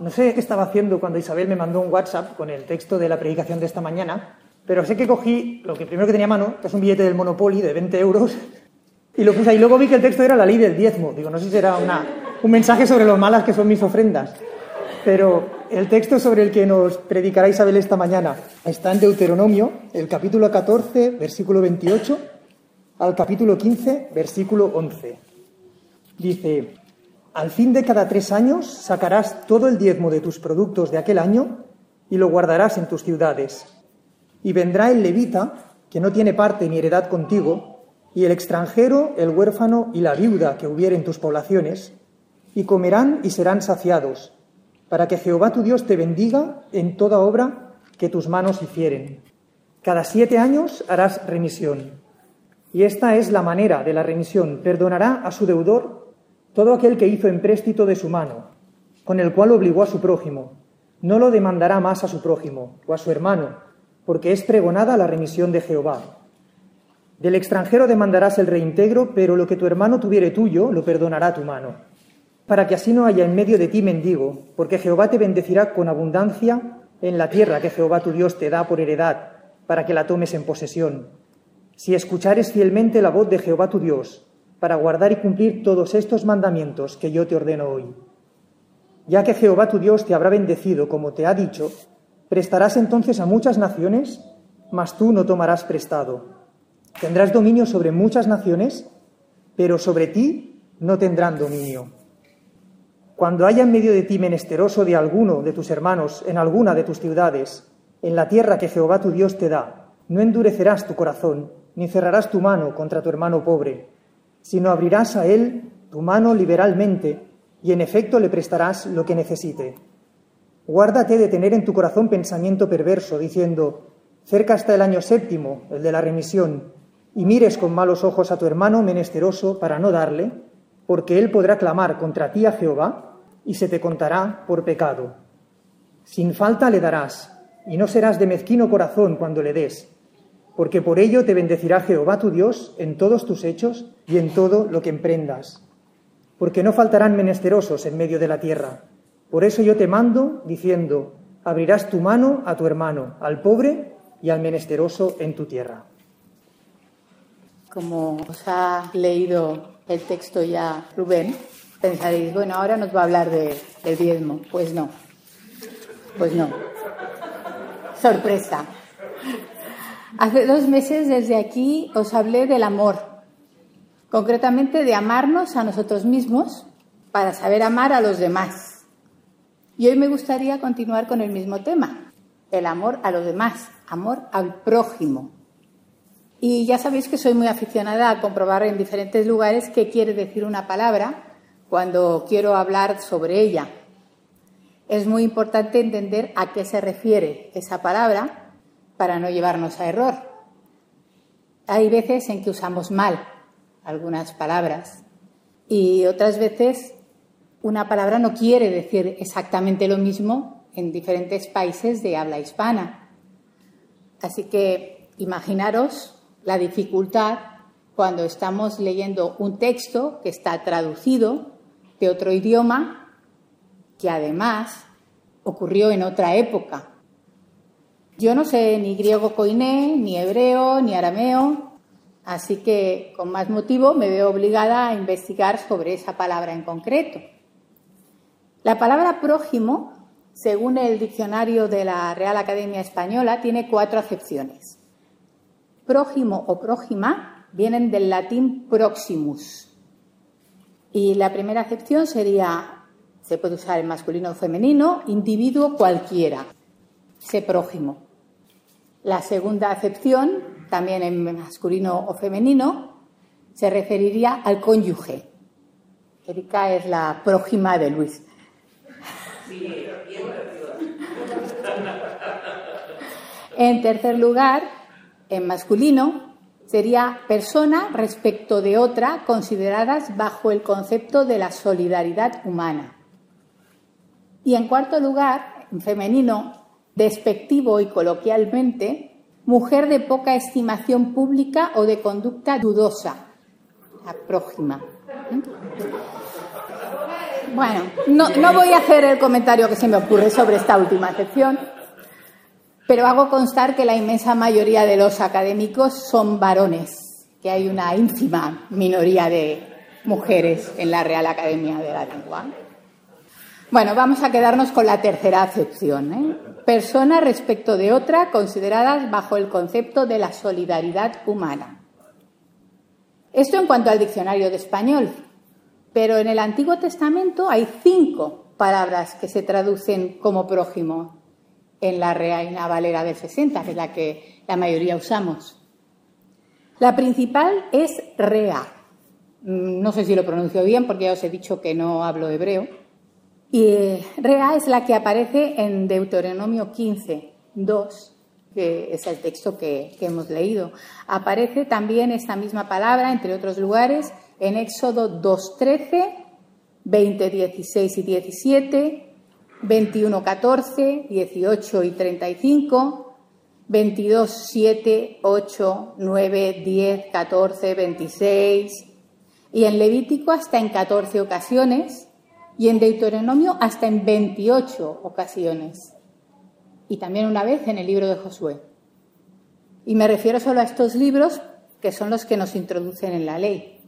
No sé qué estaba haciendo cuando Isabel me mandó un WhatsApp con el texto de la predicación de esta mañana, pero sé que cogí lo que primero que tenía a mano, que es un billete del Monopoly de 20 euros, y lo puse ahí. Luego vi que el texto era la ley del diezmo. Digo, no sé si era un mensaje sobre lo malas que son mis ofrendas. Pero el texto sobre el que nos predicará Isabel esta mañana está en Deuteronomio, el capítulo 14, versículo 28, al capítulo 15, versículo 11. Dice: al fin de cada 3 años sacarás todo el diezmo de tus productos de aquel año y lo guardarás en tus ciudades. Y vendrá el levita, que no tiene parte ni heredad contigo, y el extranjero, el huérfano y la viuda que hubiere en tus poblaciones, y comerán y serán saciados, para que Jehová tu Dios te bendiga en toda obra que tus manos hicieren. Cada 7 años harás remisión. Y esta es la manera de la remisión: perdonará a su deudor todo aquel que hizo empréstito de su mano, con el cual obligó a su prójimo. No lo demandará más a su prójimo o a su hermano, porque es pregonada la remisión de Jehová. Del extranjero demandarás el reintegro, pero lo que tu hermano tuviere tuyo lo perdonará tu mano, para que así no haya en medio de ti mendigo, porque Jehová te bendecirá con abundancia en la tierra que Jehová tu Dios te da por heredad, para que la tomes en posesión. Si escuchares fielmente la voz de Jehová tu Dios, para guardar y cumplir todos estos mandamientos que yo te ordeno hoy. Ya que Jehová tu Dios te habrá bendecido, como te ha dicho, prestarás entonces a muchas naciones, mas tú no tomarás prestado. Tendrás dominio sobre muchas naciones, pero sobre ti no tendrán dominio. Cuando haya en medio de ti menesteroso de alguno de tus hermanos en alguna de tus ciudades, en la tierra que Jehová tu Dios te da, no endurecerás tu corazón, ni cerrarás tu mano contra tu hermano pobre, sino abrirás a él tu mano liberalmente, y en efecto le prestarás lo que necesite. Guárdate de tener en tu corazón pensamiento perverso, diciendo: cerca está el año 7, el de la remisión, y mires con malos ojos a tu hermano menesteroso para no darle, porque él podrá clamar contra ti a Jehová, y se te contará por pecado. Sin falta le darás, y no serás de mezquino corazón cuando le des, porque por ello te bendecirá Jehová tu Dios en todos tus hechos y en todo lo que emprendas. Porque no faltarán menesterosos en medio de la tierra. Por eso yo te mando, diciendo: abrirás tu mano a tu hermano, al pobre y al menesteroso en tu tierra. Como os ha leído el texto ya Rubén, pensaréis, bueno, ahora nos va a hablar del diezmo. Pues no. Sorpresa. Hace 2 meses desde aquí os hablé del amor, concretamente de amarnos a nosotros mismos para saber amar a los demás. Y hoy me gustaría continuar con el mismo tema, el amor a los demás, amor al prójimo. Y ya sabéis que soy muy aficionada a comprobar en diferentes lugares qué quiere decir una palabra cuando quiero hablar sobre ella. Es muy importante entender a qué se refiere esa palabra para no llevarnos a error. Hay veces en que usamos mal algunas palabras y otras veces una palabra no quiere decir exactamente lo mismo en diferentes países de habla hispana. Así que imaginaros la dificultad cuando estamos leyendo un texto que está traducido de otro idioma que además ocurrió en otra época. Yo no sé ni griego koiné, ni hebreo, ni arameo, así que con más motivo me veo obligada a investigar sobre esa palabra en concreto. La palabra prójimo, según el diccionario de la Real Academia Española, tiene 4 acepciones. Prójimo o prójima vienen del latín proximus. Y la primera acepción sería, se puede usar en masculino o femenino, individuo cualquiera, ese prójimo. La segunda acepción, también en masculino o femenino, se referiría al cónyuge. Erika es la prójima de Luis. En tercer lugar, en masculino, sería persona respecto de otra consideradas bajo el concepto de la solidaridad humana. Y en cuarto lugar, en femenino, despectivo y coloquialmente, mujer de poca estimación pública o de conducta dudosa, la prójima. Bueno, no voy a hacer el comentario que se me ocurre sobre esta última sección, pero hago constar que la inmensa mayoría de los académicos son varones, que hay una ínfima minoría de mujeres en la Real Academia de la Lengua. Bueno, vamos a quedarnos con la tercera acepción, Personas respecto de otra consideradas bajo el concepto de la solidaridad humana. Esto en cuanto al diccionario de español, pero en el Antiguo Testamento hay 5 palabras que se traducen como prójimo en la Reina Valera del 60, que es la que la mayoría usamos. La principal es rea. No sé si lo pronuncio bien porque ya os he dicho que no hablo hebreo. Y rea es la que aparece en Deuteronomio 15, 2, que es el texto que hemos leído. Aparece también esta misma palabra, entre otros lugares, en Éxodo 2:13, 20:16 y 17, 21:14, 18 y 35, 22:7, 8, 9, 10, 14, 26, y en Levítico hasta en 14 ocasiones, y en Deuteronomio hasta en 28 ocasiones, y también una vez en el libro de Josué. Y me refiero solo a estos libros, que son los que nos introducen en la ley.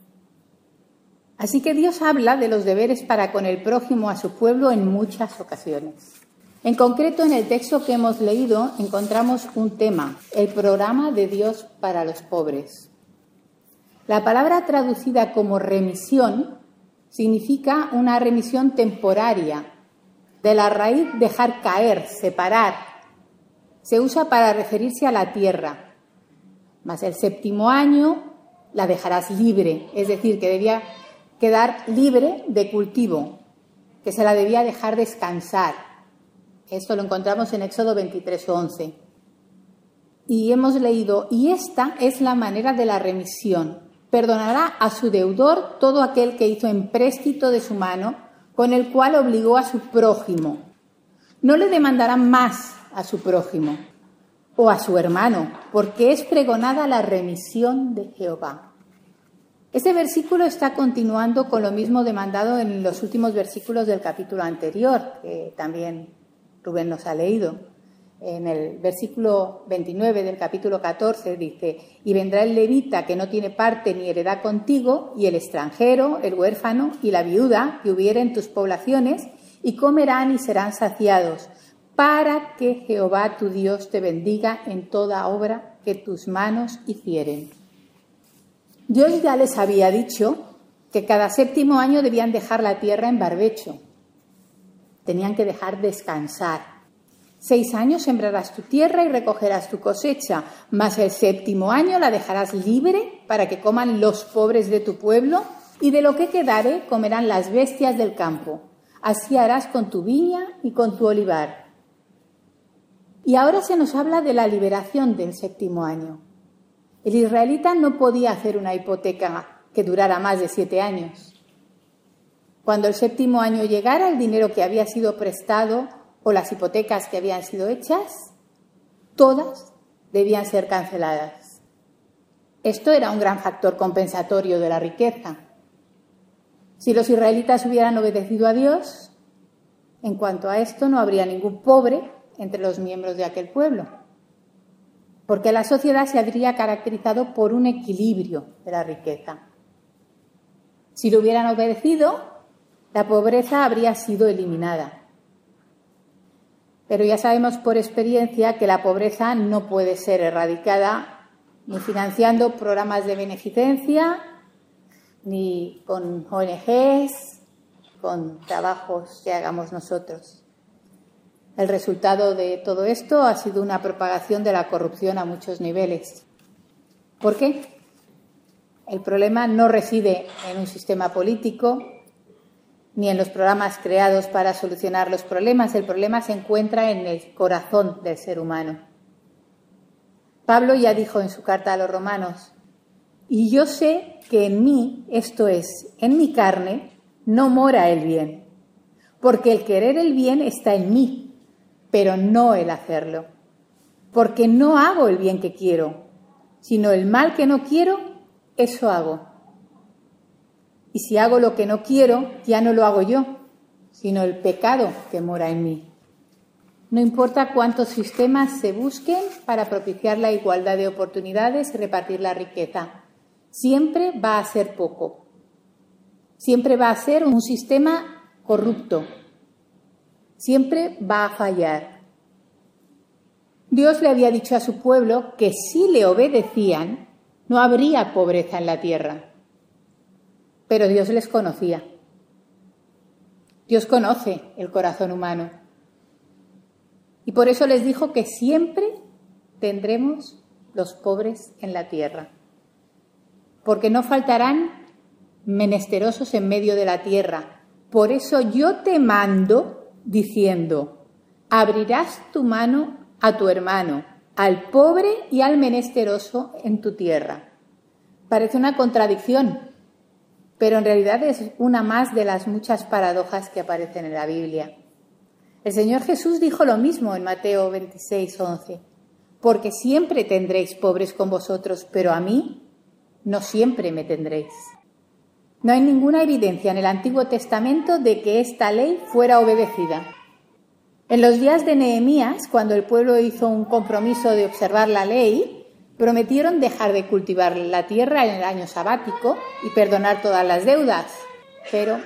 Así que Dios habla de los deberes para con el prójimo a su pueblo en muchas ocasiones. En concreto, en el texto que hemos leído encontramos un tema, el programa de Dios para los pobres. La palabra traducida como remisión significa una remisión temporaria, de la raíz dejar caer, separar. Se usa para referirse a la tierra. Mas el 7º año la dejarás libre, es decir, que debía quedar libre de cultivo, que se la debía dejar descansar. Esto lo encontramos en Éxodo 23:11. Y hemos leído, y esta es la manera de la remisión. Perdonará a su deudor todo aquel que hizo empréstito de su mano, con el cual obligó a su prójimo. No le demandará más a su prójimo o a su hermano, porque es pregonada la remisión de Jehová. Este versículo está continuando con lo mismo demandado en los últimos versículos del capítulo anterior, que también Rubén nos ha leído. En el versículo 29 del capítulo 14 dice: y vendrá el levita que no tiene parte ni heredad contigo, y el extranjero, el huérfano y la viuda que hubiere en tus poblaciones, y comerán y serán saciados, para que Jehová tu Dios te bendiga en toda obra que tus manos hicieren. Dios ya les había dicho que cada 7º año debían dejar la tierra en barbecho. Tenían que dejar descansar. 6 años sembrarás tu tierra y recogerás tu cosecha, mas el 7º año la dejarás libre para que coman los pobres de tu pueblo, y de lo que quedare comerán las bestias del campo. Así harás con tu viña y con tu olivar. Y ahora se nos habla de la liberación del 7º año. El israelita no podía hacer una hipoteca que durara más de 7 años. Cuando el 7º año llegara, el dinero que había sido prestado o las hipotecas que habían sido hechas, todas debían ser canceladas. Esto era un gran factor compensatorio de la riqueza. Si los israelitas hubieran obedecido a Dios, en cuanto a esto no habría ningún pobre entre los miembros de aquel pueblo, porque la sociedad se habría caracterizado por un equilibrio de la riqueza. Si lo hubieran obedecido, la pobreza habría sido eliminada. Pero ya sabemos por experiencia que la pobreza no puede ser erradicada ni financiando programas de beneficencia, ni con ONGs, con trabajos que hagamos nosotros. El resultado de todo esto ha sido una propagación de la corrupción a muchos niveles. ¿Por qué? El problema no reside en un sistema político ni en los programas creados para solucionar los problemas. El problema se encuentra en el corazón del ser humano. Pablo ya dijo en su carta a los Romanos: y yo sé que en mí, esto es, en mi carne, no mora el bien, porque el querer el bien está en mí, pero no el hacerlo. Porque no hago el bien que quiero, sino el mal que no quiero, eso hago. Y si hago lo que no quiero, ya no lo hago yo, sino el pecado que mora en mí. No importa cuántos sistemas se busquen para propiciar la igualdad de oportunidades y repartir la riqueza, siempre va a ser poco. Siempre va a ser un sistema corrupto. Siempre va a fallar. Dios le había dicho a su pueblo que si le obedecían, no habría pobreza en la tierra. Pero Dios les conocía. Dios conoce el corazón humano. Y por eso les dijo que siempre tendremos los pobres en la tierra. Porque no faltarán menesterosos en medio de la tierra. Por eso yo te mando diciendo, abrirás tu mano a tu hermano, al pobre y al menesteroso en tu tierra. Parece una contradicción, pero en realidad es una más de las muchas paradojas que aparecen en la Biblia. El Señor Jesús dijo lo mismo en Mateo 26:11, porque siempre tendréis pobres con vosotros, pero a mí no siempre me tendréis. No hay ninguna evidencia en el Antiguo Testamento de que esta ley fuera obedecida. En los días de Nehemías, cuando el pueblo hizo un compromiso de observar la ley, prometieron dejar de cultivar la tierra en el año sabático y perdonar todas las deudas. Pero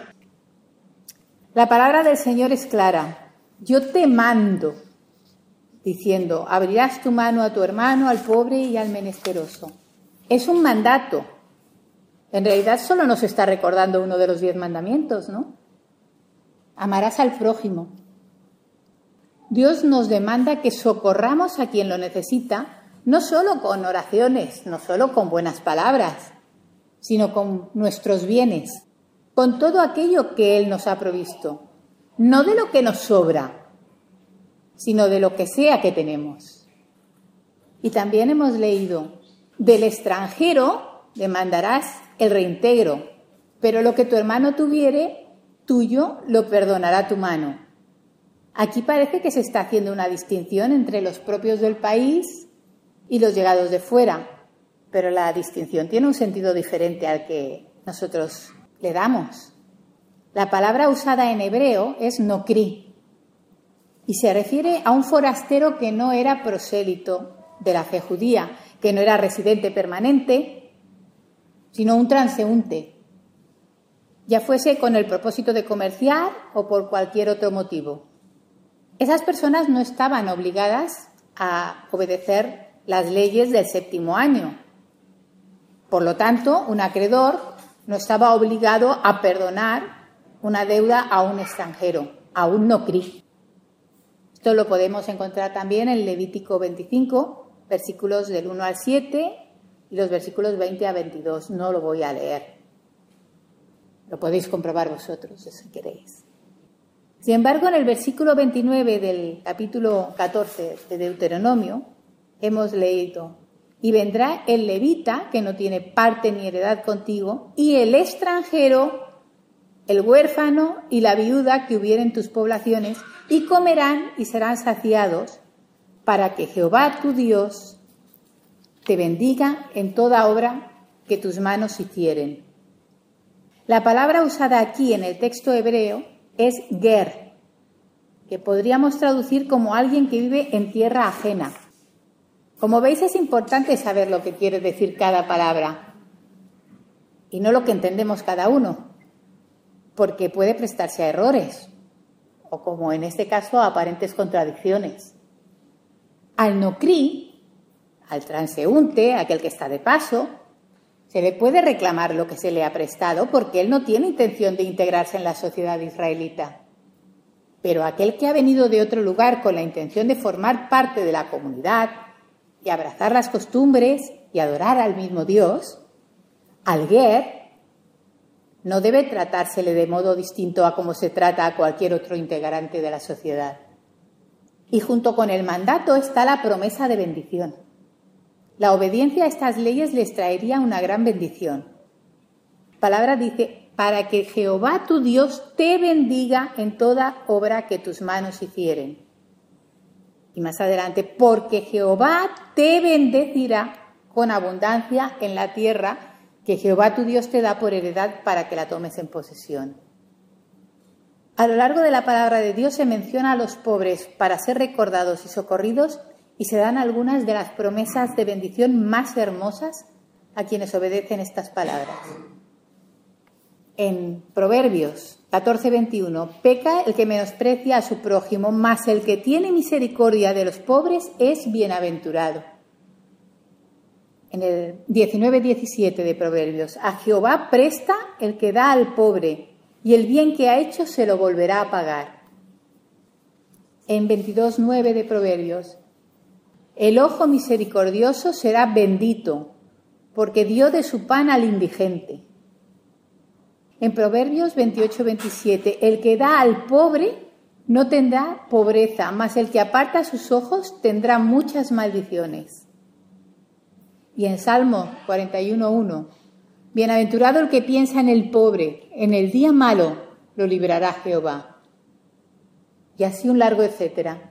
la palabra del Señor es clara. Yo te mando, diciendo, abrirás tu mano a tu hermano, al pobre y al menesteroso. Es un mandato. En realidad solo nos está recordando uno de los 10 mandamientos, ¿no? Amarás al prójimo. Dios nos demanda que socorramos a quien lo necesita, no solo con oraciones, no solo con buenas palabras, sino con nuestros bienes, con todo aquello que Él nos ha provisto, no de lo que nos sobra, sino de lo que sea que tenemos. Y también hemos leído, del extranjero demandarás el reintegro, pero lo que tu hermano tuviere, tuyo lo perdonará tu mano. Aquí parece que se está haciendo una distinción entre los propios del país y los llegados de fuera, pero la distinción tiene un sentido diferente al que nosotros le damos. La palabra usada en hebreo es nokri y se refiere a un forastero que no era prosélito de la fe judía, que no era residente permanente, sino un transeúnte, ya fuese con el propósito de comerciar o por cualquier otro motivo. Esas personas no estaban obligadas a obedecer las leyes del 7º año. Por lo tanto, un acreedor no estaba obligado a perdonar una deuda a un extranjero, a un nokri. Esto lo podemos encontrar también en Levítico 25, versículos del 1 al 7 y los versículos 20 a 22. No lo voy a leer. Lo podéis comprobar vosotros si queréis. Sin embargo, en el versículo 29 del capítulo 14 de Deuteronomio, hemos leído, y vendrá el levita, que no tiene parte ni heredad contigo, y el extranjero, el huérfano y la viuda que hubieren en tus poblaciones, y comerán y serán saciados, para que Jehová tu Dios te bendiga en toda obra que tus manos hicieren. La palabra usada aquí en el texto hebreo es ger, que podríamos traducir como alguien que vive en tierra ajena. Como veis, es importante saber lo que quiere decir cada palabra y no lo que entendemos cada uno, porque puede prestarse a errores o, como en este caso, a aparentes contradicciones. Al nokri, al transeúnte, aquel que está de paso, se le puede reclamar lo que se le ha prestado porque él no tiene intención de integrarse en la sociedad israelita. Pero aquel que ha venido de otro lugar con la intención de formar parte de la comunidad y abrazar las costumbres y adorar al mismo Dios, al ger, no debe tratársele de modo distinto a como se trata a cualquier otro integrante de la sociedad. Y junto con el mandato está la promesa de bendición. La obediencia a estas leyes les traería una gran bendición. La palabra dice, para que Jehová tu Dios te bendiga en toda obra que tus manos hicieren. Y más adelante, porque Jehová te bendecirá con abundancia en la tierra que Jehová tu Dios te da por heredad para que la tomes en posesión. A lo largo de la palabra de Dios se menciona a los pobres para ser recordados y socorridos, y se dan algunas de las promesas de bendición más hermosas a quienes obedecen estas palabras. En Proverbios 14:21, peca el que menosprecia a su prójimo, mas el que tiene misericordia de los pobres es bienaventurado. En el 19:17 de Proverbios, a Jehová presta el que da al pobre, y el bien que ha hecho se lo volverá a pagar. En 22:9 de Proverbios, el ojo misericordioso será bendito, porque dio de su pan al indigente. En Proverbios 28:27, el que da al pobre no tendrá pobreza, mas el que aparta sus ojos tendrá muchas maldiciones. Y en Salmo 41:1, bienaventurado el que piensa en el pobre, en el día malo lo librará Jehová. Y así un largo etcétera.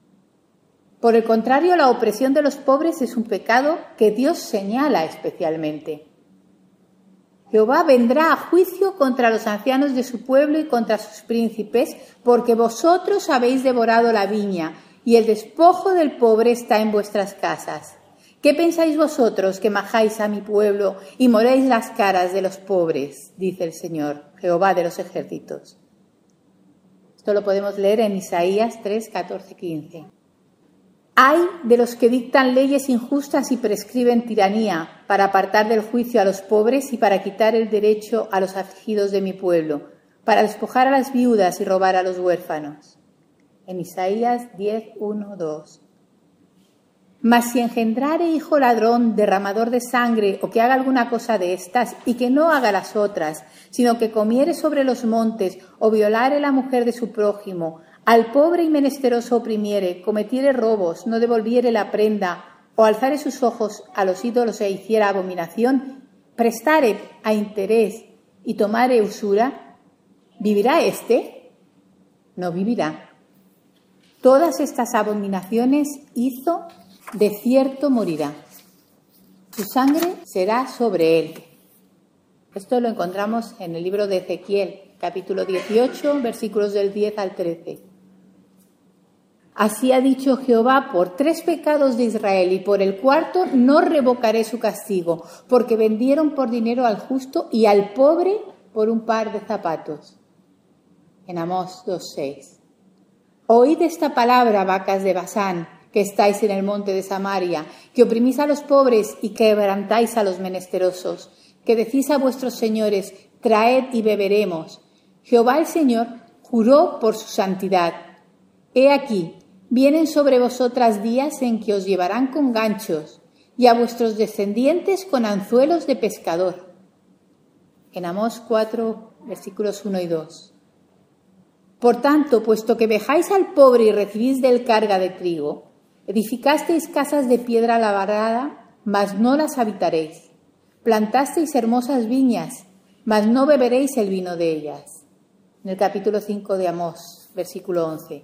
Por el contrario, la opresión de los pobres es un pecado que Dios señala especialmente. Jehová vendrá a juicio contra los ancianos de su pueblo y contra sus príncipes, porque vosotros habéis devorado la viña, y el despojo del pobre está en vuestras casas. ¿Qué pensáis vosotros que majáis a mi pueblo y moréis las caras de los pobres? Dice el Señor, Jehová de los ejércitos. Esto lo podemos leer en Isaías 3, 14, 15. Ay de los que dictan leyes injustas y prescriben tiranía para apartar del juicio a los pobres y para quitar el derecho a los afligidos de mi pueblo, para despojar a las viudas y robar a los huérfanos. En Isaías 10, 1, 2. Mas si engendrare hijo ladrón, derramador de sangre, o que haga alguna cosa de estas, y que no haga las otras, sino que comiere sobre los montes, o violare la mujer de su prójimo, al pobre y menesteroso oprimiere, cometiere robos, no devolviere la prenda, o alzare sus ojos a los ídolos e hiciera abominación, prestare a interés y tomare usura, ¿vivirá éste? No vivirá. Todas estas abominaciones hizo, de cierto morirá. Su sangre será sobre él. Esto lo encontramos en el libro de Ezequiel, capítulo 18, versículos del 10 al 13. Así ha dicho Jehová, por 3 pecados de Israel y por el 4º no revocaré su castigo, porque vendieron por dinero al justo y al pobre por un par de zapatos. En Amós 2:6. Oíd esta palabra, vacas de Basán, que estáis en el monte de Samaria, que oprimís a los pobres y quebrantáis a los menesterosos, que decís a vuestros señores, traed y beberemos. Jehová el Señor juró por su santidad. He aquí, vienen sobre vosotras días en que os llevarán con ganchos y a vuestros descendientes con anzuelos de pescador. En Amós 4, versículos 1 y 2. Por tanto, puesto que vejáis al pobre y recibís de él carga de trigo, edificasteis casas de piedra labrada, mas no las habitaréis. Plantasteis hermosas viñas, mas no beberéis el vino de ellas. En el capítulo 5 de Amós, versículo 11.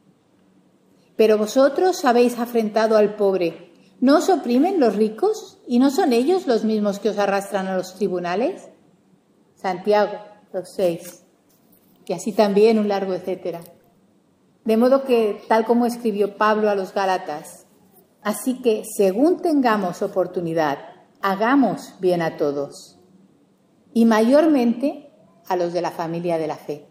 Pero vosotros habéis afrentado al pobre. ¿No os oprimen los ricos? ¿Y no son ellos los mismos que os arrastran a los tribunales? Santiago 2:6. Y así también un largo etcétera. De modo que, tal como escribió Pablo a los Gálatas, así que, según tengamos oportunidad, hagamos bien a todos, y mayormente a los de la familia de la fe.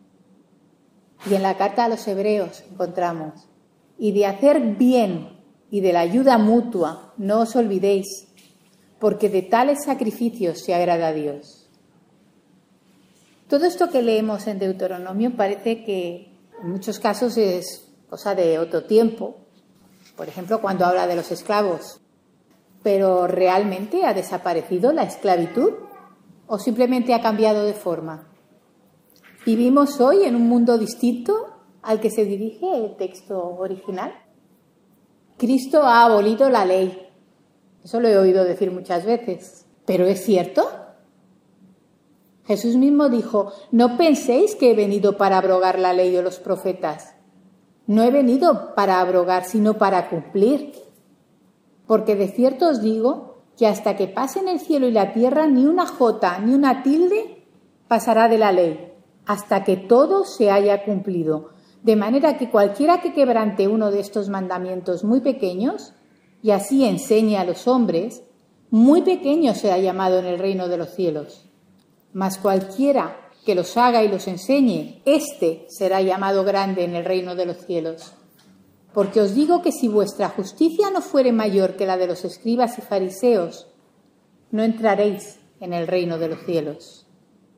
Y en la carta a los Hebreos encontramos, y de hacer bien y de la ayuda mutua no os olvidéis, porque de tales sacrificios se agrada a Dios. Todo esto que leemos en Deuteronomio parece que en muchos casos es cosa de otro tiempo, por ejemplo, cuando habla de los esclavos. ¿Pero realmente ha desaparecido la esclavitud o simplemente ha cambiado de forma? ¿Vivimos hoy en un mundo distinto al que se dirige el texto original? Cristo ha abolido la ley. Eso lo he oído decir muchas veces. ¿Pero es cierto? Jesús mismo dijo, no penséis que he venido para abrogar la ley o los profetas. No he venido para abrogar, sino para cumplir. Porque de cierto os digo que hasta que pasen el cielo y la tierra ni una jota ni una tilde pasará de la ley, hasta que todo se haya cumplido. De manera que cualquiera que quebrante uno de estos mandamientos muy pequeños y así enseñe a los hombres, muy pequeño será llamado en el reino de los cielos. Mas cualquiera que los haga y los enseñe, éste será llamado grande en el reino de los cielos. Porque os digo que si vuestra justicia no fuere mayor que la de los escribas y fariseos, no entraréis en el reino de los cielos.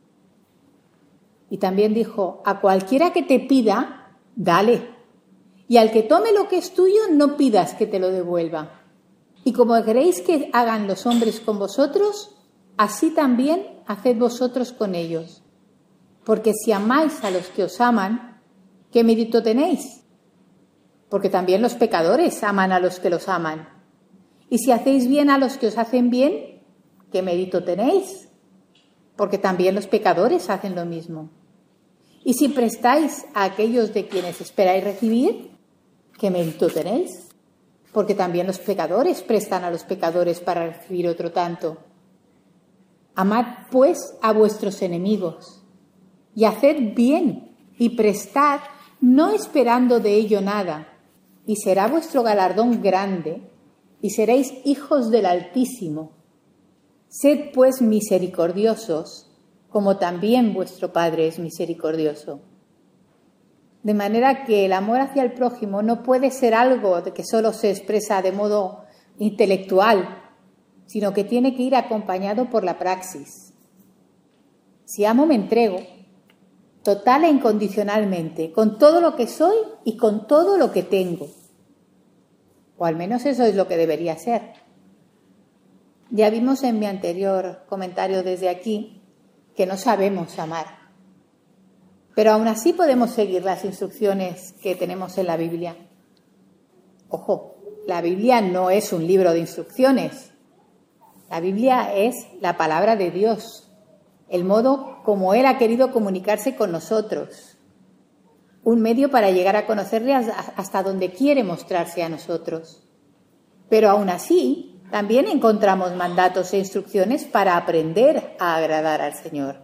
Y también dijo, a cualquiera que te pida, dale. Y al que tome lo que es tuyo, no pidas que te lo devuelva. Y como queréis que hagan los hombres con vosotros, así también haced vosotros con ellos. Porque si amáis a los que os aman, ¿qué mérito tenéis? Porque también los pecadores aman a los que los aman. Y si hacéis bien a los que os hacen bien, ¿qué mérito tenéis? Porque también los pecadores hacen lo mismo. Y si prestáis a aquellos de quienes esperáis recibir, ¿qué mérito tenéis? Porque también los pecadores prestan a los pecadores para recibir otro tanto. Amad, pues, a vuestros enemigos, y haced bien, y prestad, no esperando de ello nada, y será vuestro galardón grande, y seréis hijos del Altísimo. Sed, pues, misericordiosos, como también vuestro Padre es misericordioso. De manera que el amor hacia el prójimo no puede ser algo de que solo se expresa de modo intelectual, sino que tiene que ir acompañado por la praxis. Si amo, me entrego, total e incondicionalmente, con todo lo que soy y con todo lo que tengo. O al menos eso es lo que debería ser. Ya vimos en mi anterior comentario desde aquí que no sabemos amar. Pero aún así podemos seguir las instrucciones que tenemos en la Biblia. Ojo, la Biblia no es un libro de instrucciones. La Biblia es la palabra de Dios, el modo como Él ha querido comunicarse con nosotros. Un medio para llegar a conocerle hasta donde quiere mostrarse a nosotros. Pero aún así, también encontramos mandatos e instrucciones para aprender a agradar al Señor.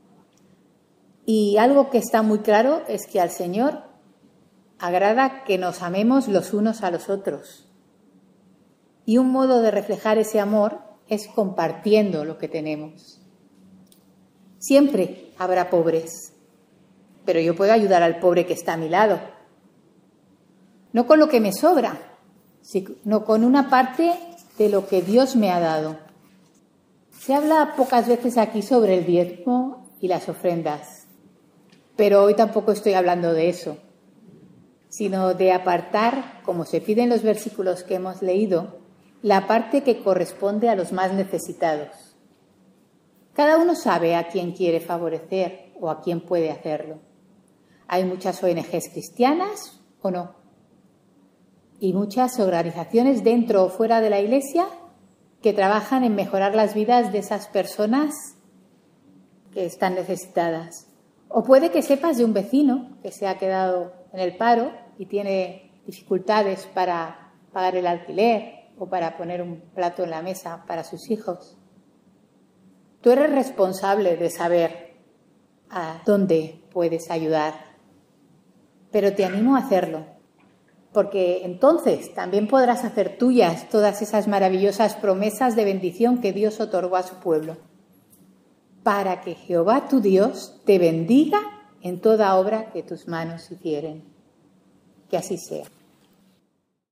Y algo que está muy claro es que al Señor agrada que nos amemos los unos a los otros. Y un modo de reflejar ese amor es compartiendo lo que tenemos. Siempre habrá pobres, pero yo puedo ayudar al pobre que está a mi lado. No con lo que me sobra, sino con una parte de lo que Dios me ha dado. Se habla pocas veces aquí sobre el diezmo y las ofrendas, pero hoy tampoco estoy hablando de eso, sino de apartar, como se pide en los versículos que hemos leído, la parte que corresponde a los más necesitados. Cada uno sabe a quién quiere favorecer o a quién puede hacerlo. Hay muchas ONGs cristianas o no. Y muchas organizaciones dentro o fuera de la Iglesia que trabajan en mejorar las vidas de esas personas que están necesitadas. O puede que sepas de un vecino que se ha quedado en el paro y tiene dificultades para pagar el alquiler o para poner un plato en la mesa para sus hijos. Tú eres responsable de saber a dónde puedes ayudar, pero te animo a hacerlo, porque entonces también podrás hacer tuyas todas esas maravillosas promesas de bendición que Dios otorgó a su pueblo, para que Jehová tu Dios te bendiga en toda obra que tus manos hicieren. Que así sea.